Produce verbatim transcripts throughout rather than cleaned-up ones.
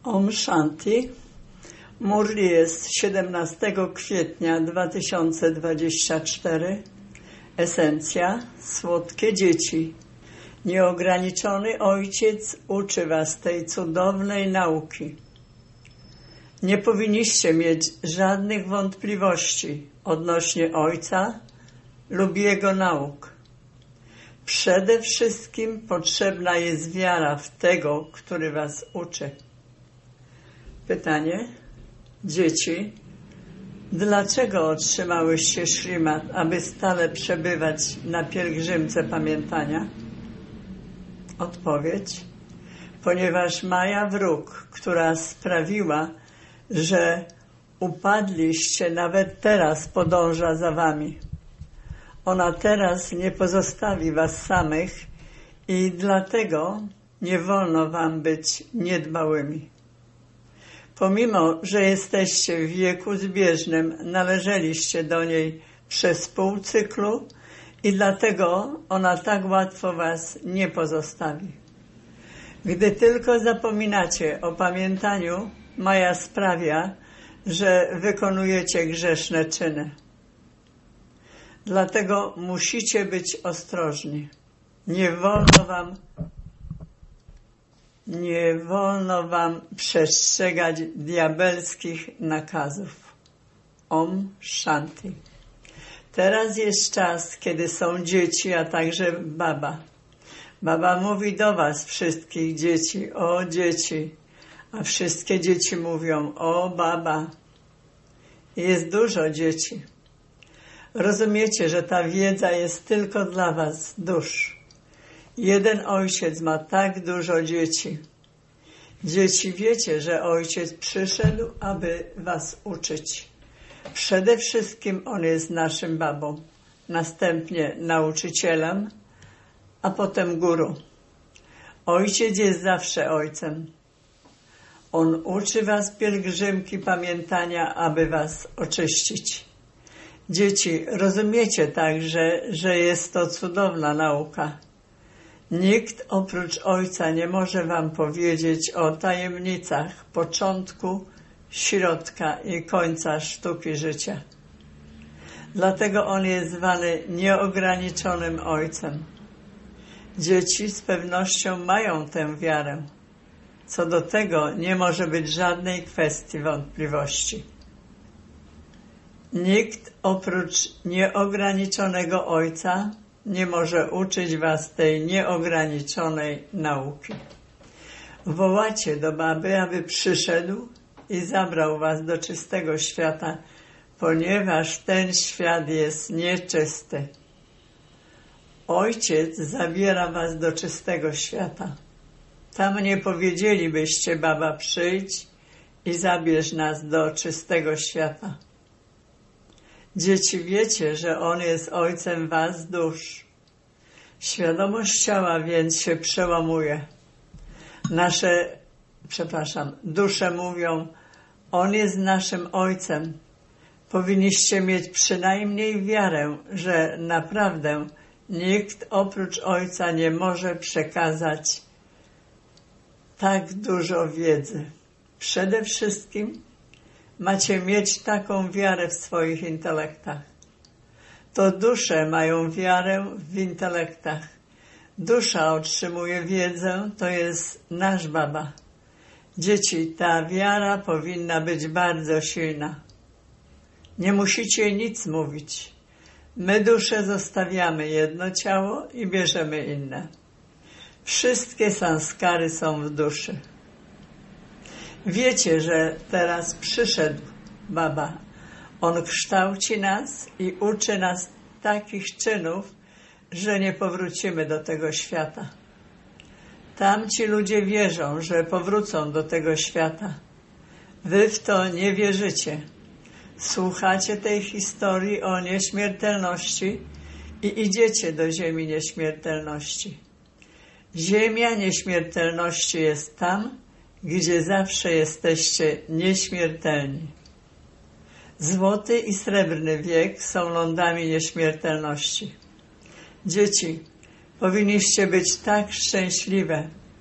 Om Shanti. Murli jest siedemnastego kwietnia dwa tysiące dwudziestego czwartego. Esencja: słodkie dzieci. Nieograniczony Ojciec uczy was tej cudownej nauki. Nie powinniście mieć żadnych wątpliwości odnośnie Ojca lub Jego nauk. Przede wszystkim potrzebna jest wiara w tego, który was uczy. Pytanie: dzieci, dlaczego otrzymałyście szrimat, aby stale przebywać na pielgrzymce pamiętania? Odpowiedź: ponieważ Maja wróg, która sprawiła, że upadliście, nawet teraz podąża za wami. Ona teraz nie pozostawi was samych i dlatego nie wolno wam być niedbałymi. Pomimo, że jesteście w wieku zbieżnym, należeliście do niej przez pół cyklu i dlatego ona tak łatwo was nie pozostawi. Gdy tylko zapominacie o pamiętaniu, Maja sprawia, że wykonujecie grzeszne czyny. Dlatego musicie być ostrożni. Nie wolno wam Nie wolno wam przestrzegać diabelskich nakazów. Om Shanti. Teraz jest czas, kiedy są dzieci, a także Baba. Baba mówi do was, wszystkich dzieci: o dzieci, a wszystkie dzieci mówią: o Baba. Jest dużo dzieci. Rozumiecie, że ta wiedza jest tylko dla was, dusz. Jeden ojciec ma tak dużo dzieci. Dzieci, wiecie, że ojciec przyszedł, aby was uczyć. Przede wszystkim on jest naszym babą, następnie nauczycielem, a potem guru. Ojciec jest zawsze ojcem. On uczy was pielgrzymki pamiętania, aby was oczyścić. Dzieci, rozumiecie także, że jest to cudowna nauka. Nikt oprócz Ojca nie może wam powiedzieć o tajemnicach początku, środka i końca sztuki życia. Dlatego On jest zwany nieograniczonym Ojcem. Dzieci z pewnością mają tę wiarę. Co do tego nie może być żadnej kwestii wątpliwości. Nikt oprócz nieograniczonego Ojca nie może uczyć was tej nieograniczonej nauki. Wołacie do Baby, aby przyszedł i zabrał was do czystego świata, ponieważ ten świat jest nieczysty. Ojciec zabiera was do czystego świata. Tam nie powiedzielibyście: Baba, przyjdź i zabierz nas do czystego świata. Dzieci, wiecie, że On jest Ojcem was dusz. Świadomość ciała więc się przełamuje. Nasze, przepraszam, dusze mówią: On jest naszym Ojcem. Powinniście mieć przynajmniej wiarę, że naprawdę nikt oprócz Ojca nie może przekazać tak dużo wiedzy. Przede wszystkim macie mieć taką wiarę w swoich intelektach. To dusze mają wiarę w intelektach. Dusza otrzymuje wiedzę, to jest nasz Baba. Dzieci, ta wiara powinna być bardzo silna. Nie musicie nic mówić. My dusze zostawiamy jedno ciało i bierzemy inne. Wszystkie sanskary są w duszy. Wiecie, że teraz przyszedł Baba. On kształci nas i uczy nas takich czynów, że nie powrócimy do tego świata. Tamci ludzie wierzą, że powrócą do tego świata. Wy w to nie wierzycie. Słuchacie tej historii o nieśmiertelności i idziecie do ziemi nieśmiertelności. Ziemia nieśmiertelności jest tam, gdzie zawsze jesteście nieśmiertelni. Złoty i srebrny wiek są lądami nieśmiertelności. Dzieci, powinniście być tak szczęśliwe.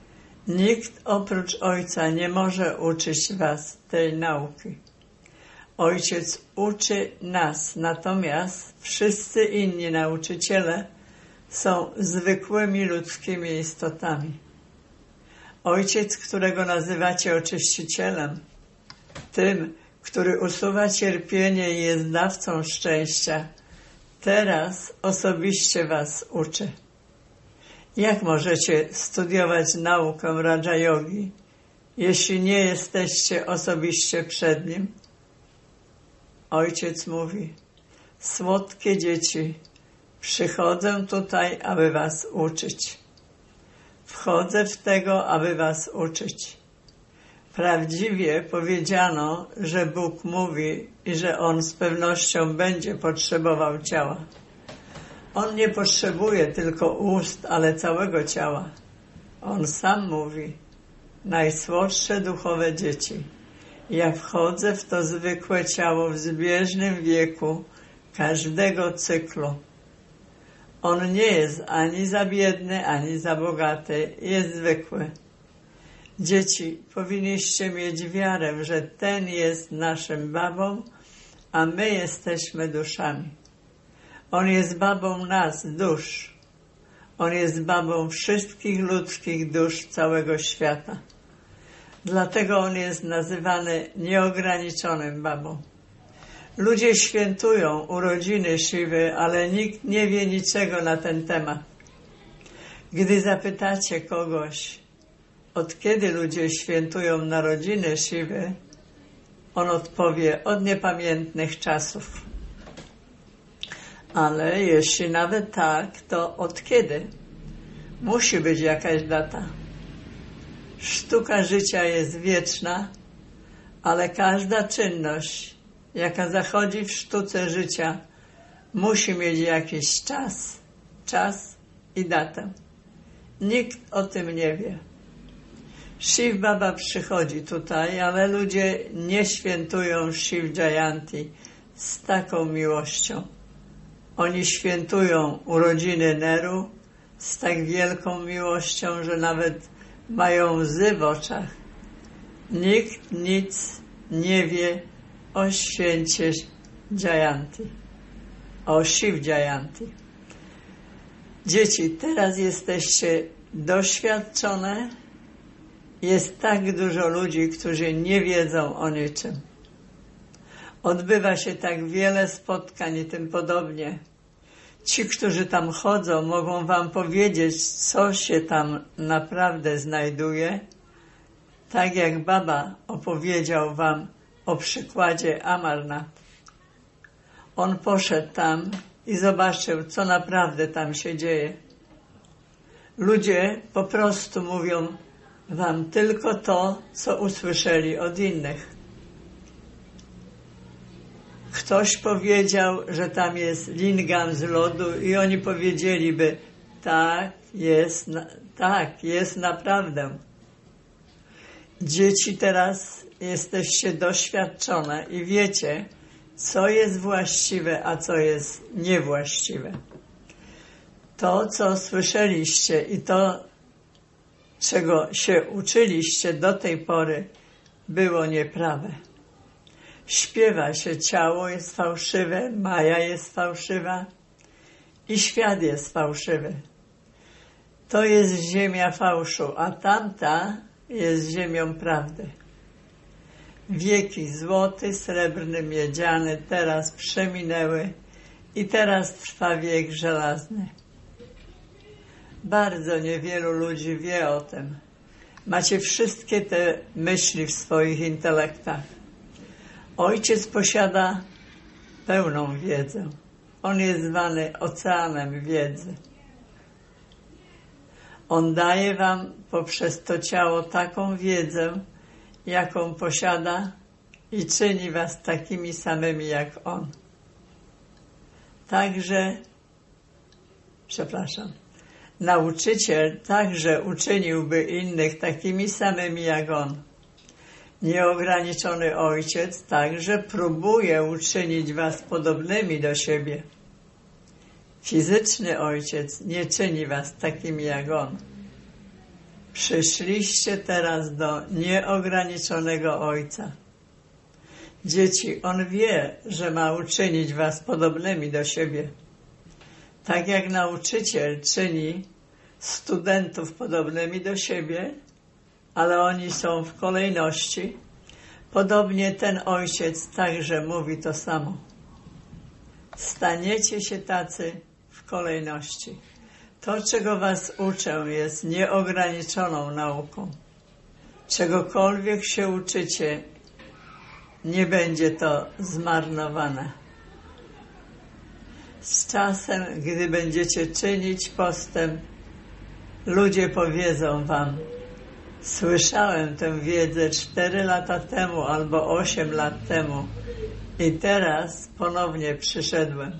Nikt oprócz Ojca nie może uczyć was tej nauki. Ojciec uczy nas, natomiast wszyscy inni nauczyciele są zwykłymi ludzkimi istotami. Ojciec, którego nazywacie oczyścicielem, tym, który usuwa cierpienie i jest dawcą szczęścia, teraz osobiście was uczy. Jak możecie studiować naukę Raja Yogi, jeśli nie jesteście osobiście przed nim? Ojciec mówi: słodkie dzieci, przychodzę tutaj, aby was uczyć. Wchodzę w tego, aby was uczyć. Prawdziwie powiedziano, że Bóg mówi i że On z pewnością będzie potrzebował ciała. On nie potrzebuje tylko ust, ale całego ciała. On sam mówi: najsłodsze duchowe dzieci, ja wchodzę w to zwykłe ciało w zbieżnym wieku każdego cyklu. On nie jest ani za biedny, ani za bogaty, jest zwykły. Dzieci, powinniście mieć wiarę, że ten jest naszym babą, a my jesteśmy duszami. On jest babą nas, dusz. On jest babą wszystkich ludzkich dusz całego świata. Dlatego on jest nazywany nieograniczonym babą. Ludzie świętują urodziny Siwy, ale nikt nie wie niczego na ten temat. Gdy zapytacie kogoś, od kiedy ludzie świętują narodziny Siwy, on odpowie: od niepamiętnych czasów. Ale jeśli nawet tak, to od kiedy? Musi być jakaś data. Sztuka życia jest wieczna, ale każda czynność, jaka zachodzi w sztuce życia, musi mieć jakiś czas, czas i datę. Nikt o tym nie wie. Shiv Baba przychodzi tutaj, ale ludzie nie świętują Shiv Jayanti z taką miłością. Oni świętują urodziny Neru z tak wielką miłością, że nawet mają łzy w oczach. Nikt nic nie wie o święcie Jayanti, o Shiv Jayanti. Dzieci, teraz jesteście doświadczone. Jest tak dużo ludzi, którzy nie wiedzą o niczym. Odbywa się tak wiele spotkań i tym podobnie. Ci, którzy tam chodzą, mogą wam powiedzieć, co się tam naprawdę znajduje, tak jak Baba opowiedział wam o przykładzie Amarnath. On poszedł tam i zobaczył, co naprawdę tam się dzieje. Ludzie po prostu mówią wam tylko to, co usłyszeli od innych. Ktoś powiedział, że tam jest lingam z lodu i oni powiedzieliby: tak, jest, tak, jest naprawdę. Dzieci, teraz jesteście doświadczone i wiecie, co jest właściwe, a co jest niewłaściwe. To, co słyszeliście i to, czego się uczyliście do tej pory, było nieprawe. Śpiewa się, ciało jest fałszywe, Maja jest fałszywa i świat jest fałszywy. To jest ziemia fałszu, a tamta jest ziemią prawdy. Wieki złoty, srebrny, miedziany teraz przeminęły i teraz trwa wiek żelazny. Bardzo niewielu ludzi wie o tym. Macie wszystkie te myśli w swoich intelektach. Ojciec posiada pełną wiedzę. On jest zwany oceanem wiedzy. On daje wam poprzez to ciało taką wiedzę, jaką posiada i czyni was takimi samymi jak On. Także, przepraszam, nauczyciel także uczyniłby innych takimi samymi jak On. Nieograniczony Ojciec także próbuje uczynić was podobnymi do siebie. Fizyczny Ojciec nie czyni was takimi jak On. Przyszliście teraz do nieograniczonego Ojca. Dzieci, On wie, że ma uczynić was podobnymi do siebie. Tak jak nauczyciel czyni studentów podobnymi do siebie, ale oni są w kolejności, podobnie ten Ojciec także mówi to samo. Staniecie się tacy w kolejności. To, czego was uczę, jest nieograniczoną nauką. Czegokolwiek się uczycie, nie będzie to zmarnowane. Z czasem, gdy będziecie czynić postęp, ludzie powiedzą wam: słyszałem tę wiedzę cztery lata temu albo osiem lat temu i teraz ponownie przyszedłem.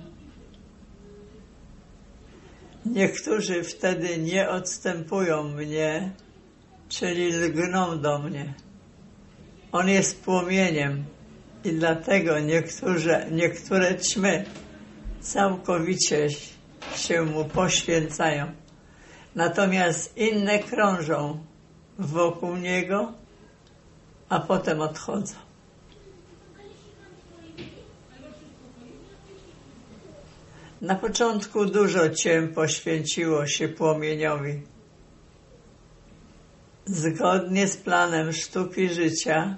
Niektórzy wtedy nie odstępują mnie, czyli lgną do mnie. On jest płomieniem i dlatego niektóre, niektóre ćmy całkowicie się mu poświęcają. Natomiast inne krążą wokół niego, a potem odchodzą. Na początku dużo ciem poświęciło się płomieniowi. Zgodnie z planem sztuki życia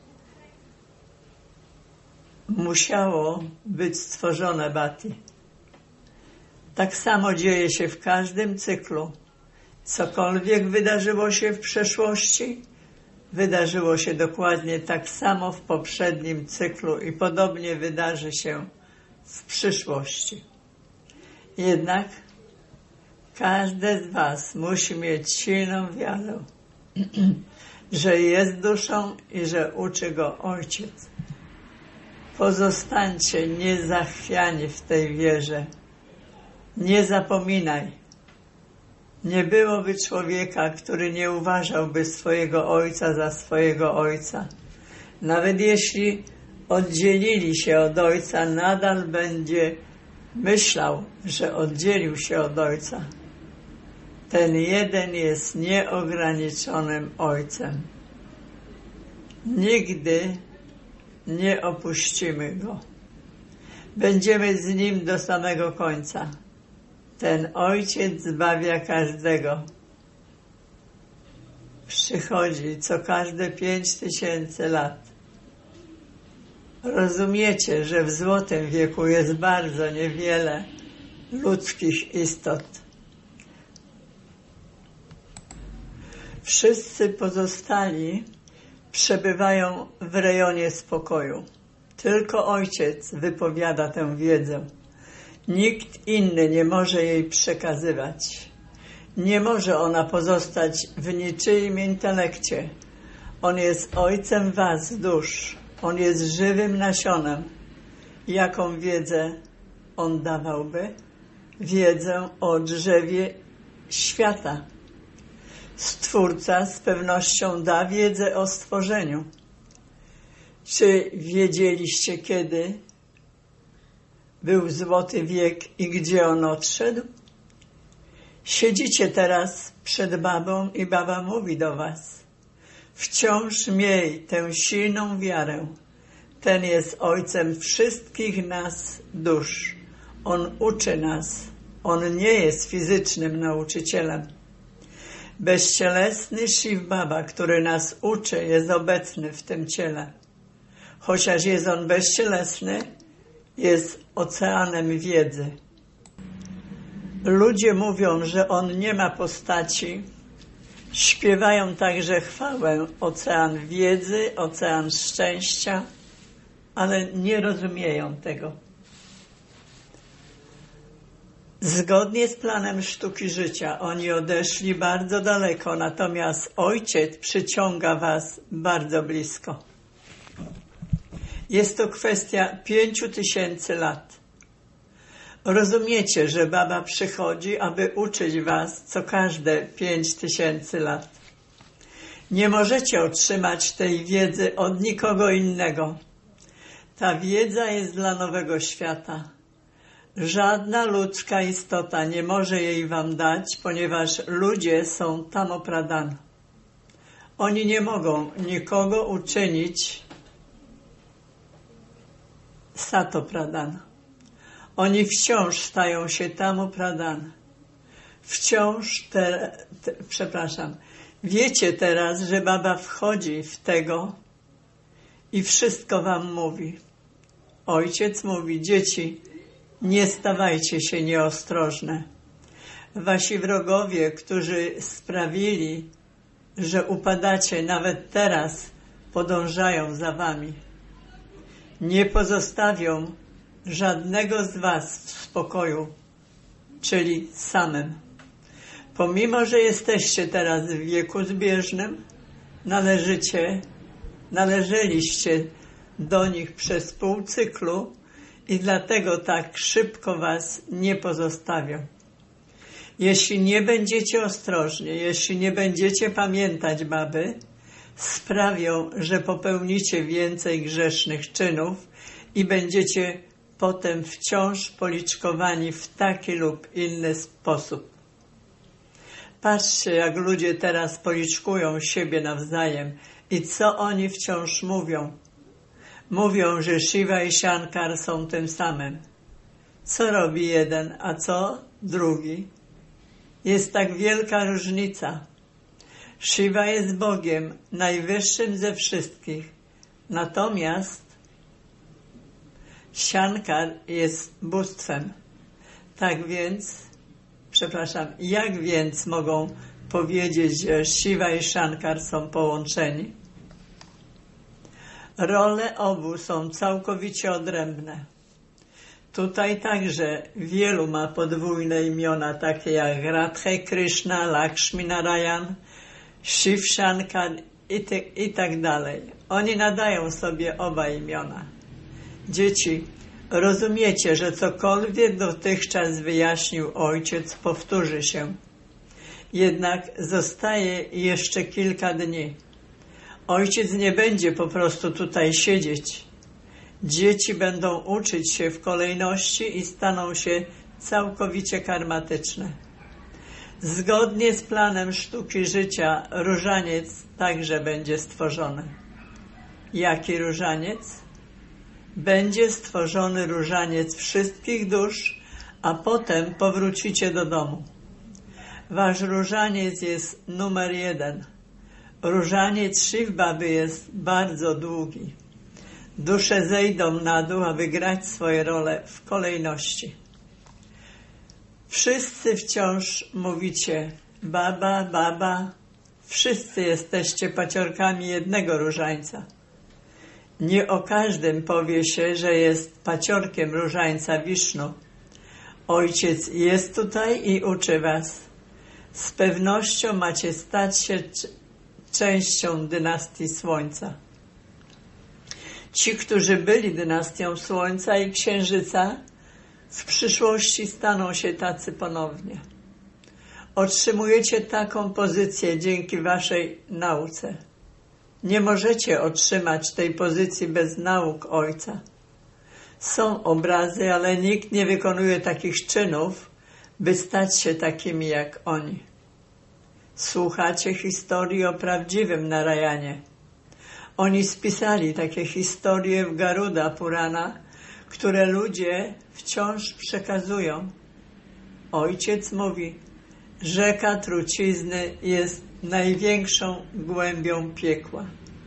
musiało być stworzone Bhakti. Tak samo dzieje się w każdym cyklu. Cokolwiek wydarzyło się w przeszłości, wydarzyło się dokładnie tak samo w poprzednim cyklu i podobnie wydarzy się w przyszłości. Jednak każdy z was musi mieć silną wiarę, że jest duszą i że uczy go Ojciec. Pozostańcie niezachwiani w tej wierze. Nie zapominaj. Nie byłoby człowieka, który nie uważałby swojego ojca za swojego ojca. Nawet jeśli oddzielili się od ojca, nadal będzie myślał, że oddzielił się od ojca. Ten jeden jest nieograniczonym ojcem. Nigdy nie opuścimy go. Będziemy z nim do samego końca. Ten Ojciec zbawia każdego. Przychodzi co każde pięć tysięcy lat. Rozumiecie, że w złotym wieku jest bardzo niewiele ludzkich istot. Wszyscy pozostali przebywają w rejonie spokoju. Tylko Ojciec wypowiada tę wiedzę. Nikt inny nie może jej przekazywać. Nie może ona pozostać w niczyim intelekcie. On jest Ojcem was, dusz. On jest żywym nasionem. Jaką wiedzę On dawałby? Wiedzę o drzewie świata. Stwórca z pewnością da wiedzę o stworzeniu. Czy wiedzieliście, kiedy był złoty wiek i gdzie on odszedł? Siedzicie teraz przed babą i baba mówi do was: wciąż miej tę silną wiarę. Ten jest Ojcem wszystkich nas dusz. On uczy nas. On nie jest fizycznym nauczycielem. Bezcielesny Shiv Baba, który nas uczy, jest obecny w tym ciele. Chociaż jest on bezcielesny, jest oceanem wiedzy. Ludzie mówią, że on nie ma postaci. Śpiewają także chwałę, ocean wiedzy, ocean szczęścia, ale nie rozumieją tego. Zgodnie z planem sztuki życia oni odeszli bardzo daleko, natomiast Ojciec przyciąga was bardzo blisko. Jest to kwestia pięciu tysięcy lat. Rozumiecie, że Baba przychodzi, aby uczyć was co każde pięć tysięcy lat. Nie możecie otrzymać tej wiedzy od nikogo innego. Ta wiedza jest dla nowego świata. Żadna ludzka istota nie może jej wam dać, ponieważ ludzie są tam opradani. Oni nie mogą nikogo uczynić sato pradhan. Oni wciąż stają się tamu pradhan. Wciąż, te, te, przepraszam, wiecie teraz, że Baba wchodzi w tego i wszystko wam mówi. Ojciec mówi, dzieci, nie stawajcie się nieostrożne. Wasi wrogowie, którzy sprawili, że upadacie, nawet teraz podążają za wami. Nie pozostawią żadnego z was w spokoju, czyli samym. Pomimo, że jesteście teraz w wieku zbieżnym, należycie, należeliście do nich przez pół cyklu i dlatego tak szybko was nie pozostawią. Jeśli nie będziecie ostrożni, jeśli nie będziecie pamiętać Baby, sprawią, że popełnicie więcej grzesznych czynów i będziecie potem wciąż policzkowani w taki lub inny sposób. Patrzcie, jak ludzie teraz policzkują siebie nawzajem i co oni wciąż mówią. Mówią, że Shiva i Shankar są tym samym. Co robi jeden, a co drugi? Jest tak wielka różnica. Shiva jest Bogiem, najwyższym ze wszystkich. Natomiast Shankar jest bóstwem. Tak więc, przepraszam, jak więc mogą powiedzieć, że Shiva i Shankar są połączeni? Role obu są całkowicie odrębne. Tutaj także wielu ma podwójne imiona, takie jak Radha Krishna, Lakshmi Narayan, Shiv Shankar i, te, i tak dalej. Oni nadają sobie oba imiona. Dzieci, rozumiecie, że cokolwiek dotychczas wyjaśnił Ojciec, powtórzy się. Jednak zostaje jeszcze kilka dni. Ojciec nie będzie po prostu tutaj siedzieć. Dzieci będą uczyć się w kolejności i staną się całkowicie karmatyczne. Zgodnie z planem sztuki życia różaniec także będzie stworzony. Jaki różaniec? Będzie stworzony różaniec wszystkich dusz, a potem powrócicie do domu. Wasz różaniec jest numer jeden. Różaniec Shiv Baby jest bardzo długi. Dusze zejdą na dół, aby grać swoje role w kolejności. Wszyscy wciąż mówicie Baba, Baba. Wszyscy jesteście paciorkami jednego różańca. Nie o każdym powie się, że jest paciorkiem różańca Wisznu. Ojciec jest tutaj i uczy was. Z pewnością macie stać się częścią dynastii Słońca. Ci, którzy byli dynastią Słońca i Księżyca, w przyszłości staną się tacy ponownie. Otrzymujecie taką pozycję dzięki waszej nauce. Nie możecie otrzymać tej pozycji bez nauk Ojca. Są obrazy, ale nikt nie wykonuje takich czynów, by stać się takimi jak oni. Słuchacie historii o prawdziwym Narayanie. Oni spisali takie historie w Garuda Purana, które ludzie wciąż przekazują. Ojciec mówi, rzeka trucizny jest największą głębią piekła.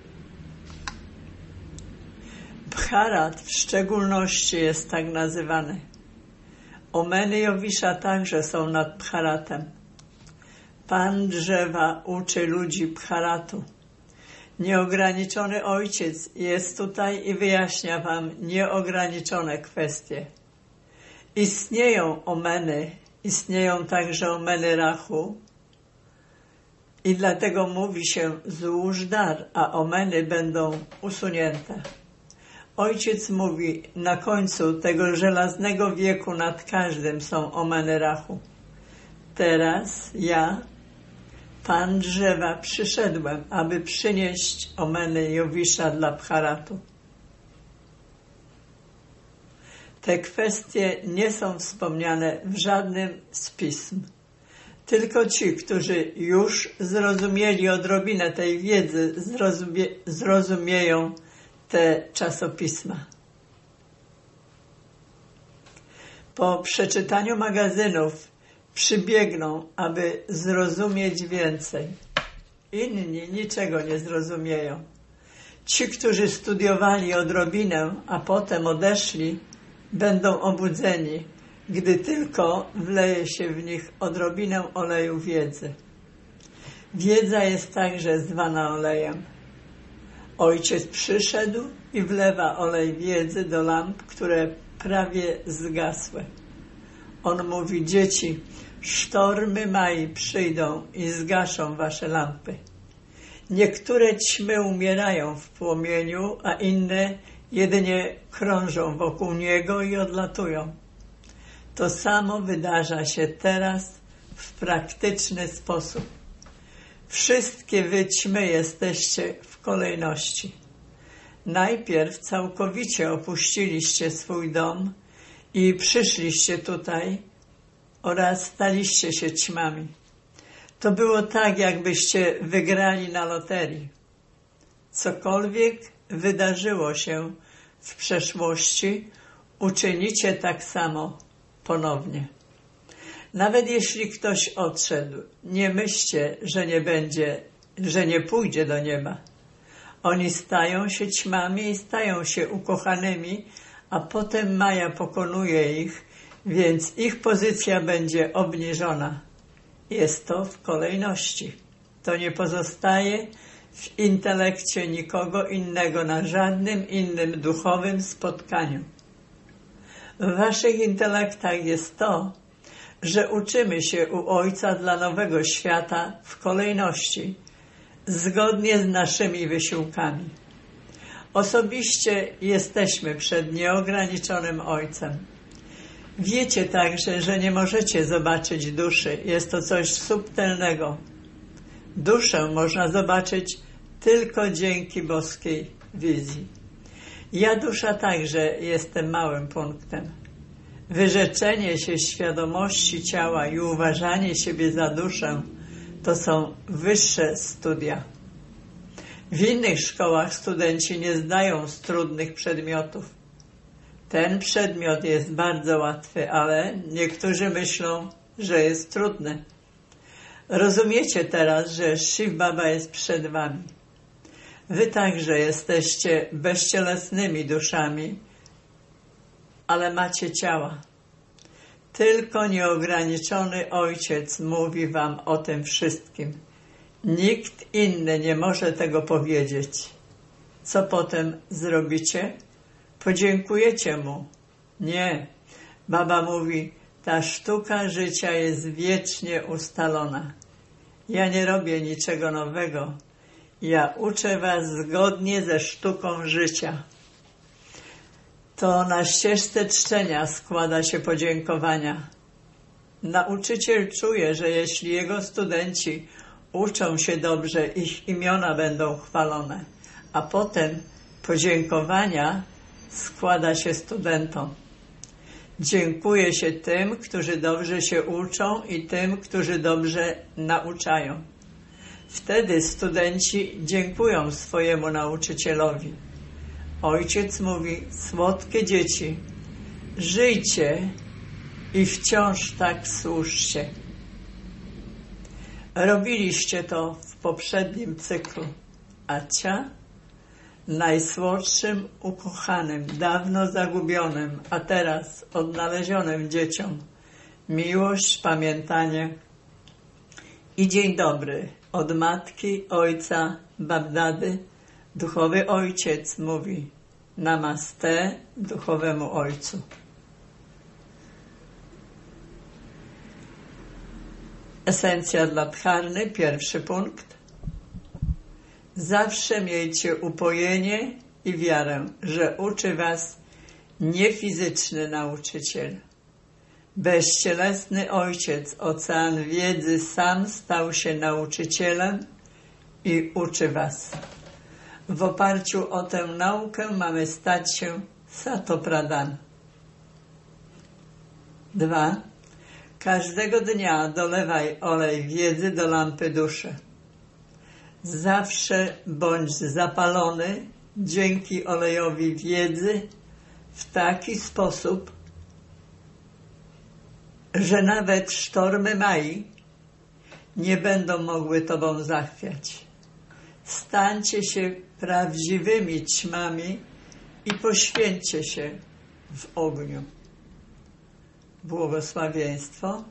Bharat w szczególności jest tak nazywany. Omeny i Owisza także są nad Bharatem. Pan drzewa uczy ludzi Bharatu. Nieograniczony Ojciec jest tutaj i wyjaśnia wam nieograniczone kwestie. Istnieją omeny, istnieją także omeny Rachu i dlatego mówi się złóż dar, a omeny będą usunięte. Ojciec mówi, na końcu tego żelaznego wieku nad każdym są omeny Rachu. Teraz ja, Pan drzewa, przyszedłem, aby przynieść omeny Jowisza dla Bharatu. Te kwestie nie są wspomniane w żadnym z pism. Tylko ci, którzy już zrozumieli odrobinę tej wiedzy, zrozumie, zrozumieją te czasopisma. Po przeczytaniu magazynów przybiegną, aby zrozumieć więcej. Inni niczego nie zrozumieją. Ci, którzy studiowali odrobinę, a potem odeszli, będą obudzeni, gdy tylko wleje się w nich odrobinę oleju wiedzy. Wiedza jest także zwana olejem. Ojciec przyszedł i wlewa olej wiedzy do lamp, które prawie zgasły. On mówi: dzieci, sztormy Mai przyjdą i zgaszą wasze lampy. Niektóre ćmy umierają w płomieniu, a inne jedynie krążą wokół niego i odlatują. To samo wydarza się teraz w praktyczny sposób. Wszystkie wy ćmy jesteście w kolejności. Najpierw całkowicie opuściliście swój dom i przyszliście tutaj oraz staliście się ćmami. To było tak, jakbyście wygrali na loterii. Cokolwiek wydarzyło się w przeszłości, uczynicie tak samo ponownie. Nawet jeśli ktoś odszedł, nie myślcie, że nie będzie, że nie pójdzie do nieba. Oni stają się ćmami i stają się ukochanymi, a potem Maja pokonuje ich, więc ich pozycja będzie obniżona. Jest to w kolejności. To nie pozostaje w intelekcie nikogo innego na żadnym innym duchowym spotkaniu. W waszych intelektach jest to, że uczymy się u Ojca dla nowego świata w kolejności, zgodnie z naszymi wysiłkami. Osobiście jesteśmy przed nieograniczonym Ojcem. Wiecie także, że nie możecie zobaczyć duszy. Jest to coś subtelnego. Duszę można zobaczyć tylko dzięki boskiej wizji. Ja, dusza, także jestem małym punktem. Wyrzeczenie się świadomości ciała i uważanie siebie za duszę to są wyższe studia. W innych szkołach studenci nie zdają z trudnych przedmiotów. Ten przedmiot jest bardzo łatwy, ale niektórzy myślą, że jest trudny. Rozumiecie teraz, że Shiv Baba jest przed wami. Wy także jesteście bezcielesnymi duszami, ale macie ciała. Tylko nieograniczony Ojciec mówi wam o tym wszystkim. Nikt inny nie może tego powiedzieć. Co potem zrobicie? Podziękujecie Mu? Nie. Baba mówi, ta sztuka życia jest wiecznie ustalona. Ja nie robię niczego nowego. Ja uczę was zgodnie ze sztuką życia. To na ścieżce czczenia składa się podziękowania. Nauczyciel czuje, że jeśli jego studenci uczą się dobrze, ich imiona będą chwalone, a potem podziękowania składa się studentom. Dziękuję się tym, którzy dobrze się uczą i tym, którzy dobrze nauczają. Wtedy studenci dziękują swojemu nauczycielowi. Ojciec mówi, słodkie dzieci, żyjcie i wciąż tak służcie. Robiliście to w poprzednim cyklu. Acia, najsłodszym, ukochanym, dawno zagubionym, a teraz odnalezionym dzieciom. Miłość, pamiętanie i dzień dobry od matki, ojca, babdady. Duchowy Ojciec mówi namaste duchowemu Ojcu. Esencja dla Dharny, pierwszy punkt. Zawsze miejcie upojenie i wiarę, że uczy was niefizyczny nauczyciel. Bezcielesny Ojciec, ocean wiedzy, sam stał się nauczycielem i uczy was. W oparciu o tę naukę mamy stać się Sato Pradhan. Dwa. Każdego dnia dolewaj olej wiedzy do lampy duszy. Zawsze bądź zapalony dzięki olejowi wiedzy w taki sposób, że nawet sztormy Mai nie będą mogły Tobą zachwiać. Stańcie się prawdziwymi ćmami i poświęćcie się w ogniu. Błogosławieństwo.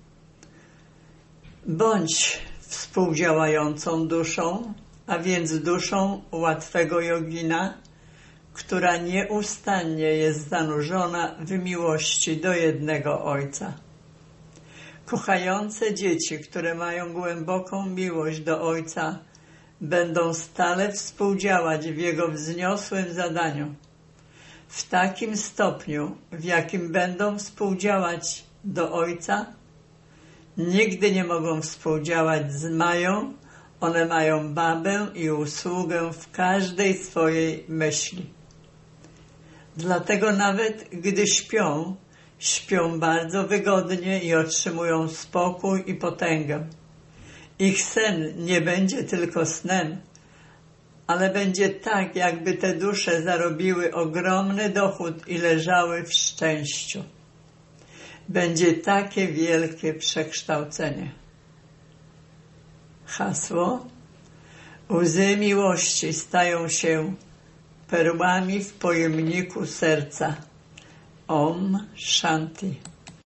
Bądź współdziałającą duszą, a więc duszą łatwego jogina, która nieustannie jest zanurzona w miłości do jednego Ojca. Kochające dzieci, które mają głęboką miłość do Ojca, będą stale współdziałać w Jego wzniosłym zadaniu, w takim stopniu, w jakim będą współdziałać do Ojca. Nigdy nie mogą współdziałać z Mają, one mają babę i usługę w każdej swojej myśli. Dlatego nawet gdy śpią, śpią bardzo wygodnie i otrzymują spokój i potęgę. Ich sen nie będzie tylko snem, ale będzie tak, jakby te dusze zarobiły ogromny dochód i leżały w szczęściu. Będzie takie wielkie przekształcenie. Hasło: łzy miłości stają się perłami w pojemniku serca. Om Shanti.